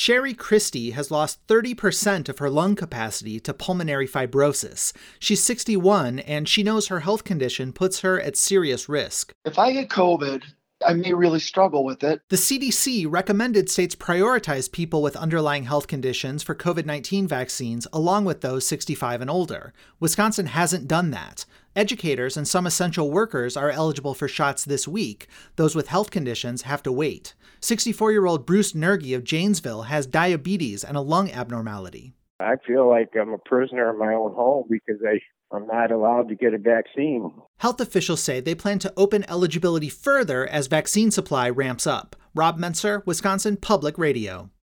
Sherry Christie has lost 30% of her lung capacity to pulmonary fibrosis. She's 61, and she knows her health condition puts her at serious risk. If I get COVID, I may really struggle with it. The CDC recommended states prioritize people with underlying health conditions for COVID-19 vaccines, along with those 65 and older. Wisconsin hasn't done that. Educators and some essential workers are eligible for shots this week. Those with health conditions have to wait. 64-year-old Bruce Nergy of Janesville has diabetes and a lung abnormality. I feel like I'm a prisoner in my own home because I'm not allowed to get a vaccine. Health officials say they plan to open eligibility further as vaccine supply ramps up. Rob Menser, Wisconsin Public Radio.